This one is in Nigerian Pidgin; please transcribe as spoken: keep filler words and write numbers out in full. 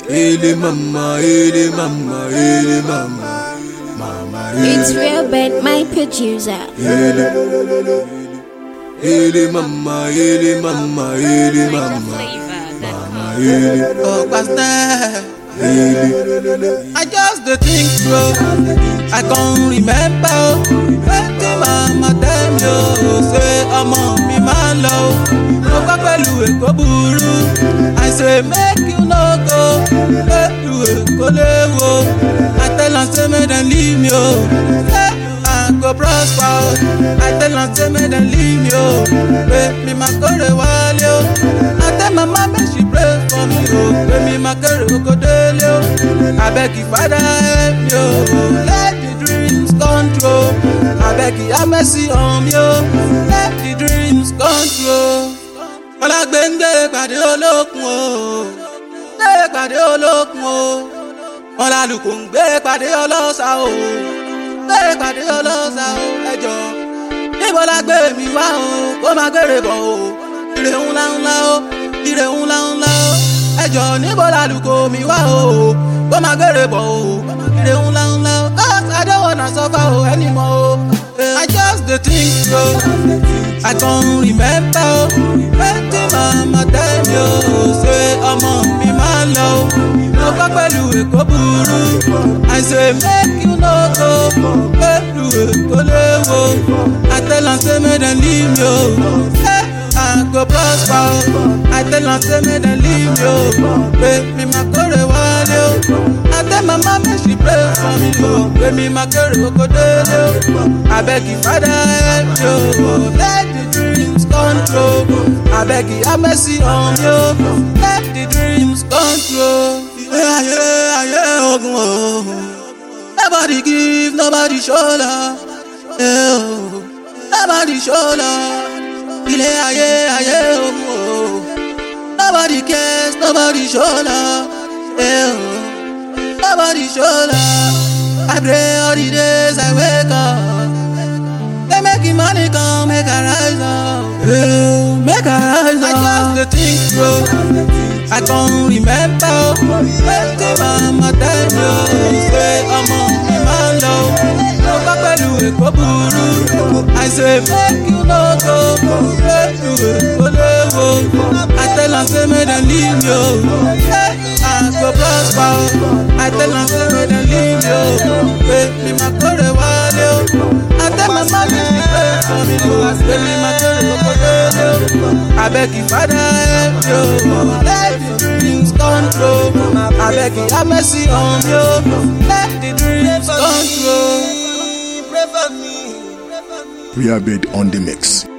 Ele mama, ele mama, ele mama, mama. It's Real Bed, my producer. Ele, ele mama, ele mama, ele mama, mama. Ele, Oh, pastor, ele. I just the think, bro. I can't remember when the mama tell me, say, I'm on me, my love. No papelu e go buru. I say, make you no go. Make you e go lewo. I tell her, say, me then leave me, oh. Say, I go prosper. I tell her, say, me then leave me, oh. Make me my gore wale, oh. I tell my mama, she pray for me, oh. Make me my gore go daily, oh. I beg you, Father, help me, oh. Let the dreams come true. I beg you, have mercy on me, oh. Let the dreams come true. Ọlágbé ń gbé pàdé olókun o, gbé pàdé olókun o. Ọlálùkò ń gbé pàdé ọlọ́sà o, gbé pàdé ọlọ́sà o. Ẹjọ́ níbo la gbé mi wá o, kó má gbére bọ̀ o. Ire ńlá ńlá o, ire ńlá ńlá o. Ẹjọ́ níbo la lùkò mi wá o, kó má gbére bọ̀ o. Ire ńlá ńlá o. Cause I don't wanna suffer o anymore. I just dey think so. I can't remember when the mama tell me, oh, say, ọmọ mi máa lọ. Mo gbọ́ pẹ̀lú èkó burú. I say, make you no go. Pẹ̀lú èkó léwo. I tell am say, make dem leave me, oh. Say, I go prosper. I tell am say, make dem leave me, oh. Pé mi máa kórè wálé, oh. I tell my mama she pray for me, oh. Pé mi máa kórè oko délé, oh. I beg you, Father, help me, oh. Let the dreams come true. I beg you, have mercy on me, oh. Let the dreams come true. Yeah, yeah, yeah, ogun, oh. Nobody give, nobody show love. Yeah, oh. Nobody show love. Ilé ayé, ayé, ogun, oh. Nobody cares, nobody show love. Yeah, oh. Nobody show love. I pray all the days I wake up. They making money come, make a rise up. Yeah, make a rise up. I just the think, bro. I can't remember when the mama tell me, say, I'm on me, my love. No papelu e go buru. I say, make you no go. Make you e go lewo. I tell her, say, make them leave me, oh. Yeah, I go prosper. I tell her, say, make them leave me, oh. Make me my kore wale, oh. I tell my mama, she pray for me, oh. Make me my kore go daily, oh. I beg you, Father, help me, oh. Let the dreams come true. I beg you, have mercy on me, oh. Let the dreams come true. Pray for me. Real Bed on the mix.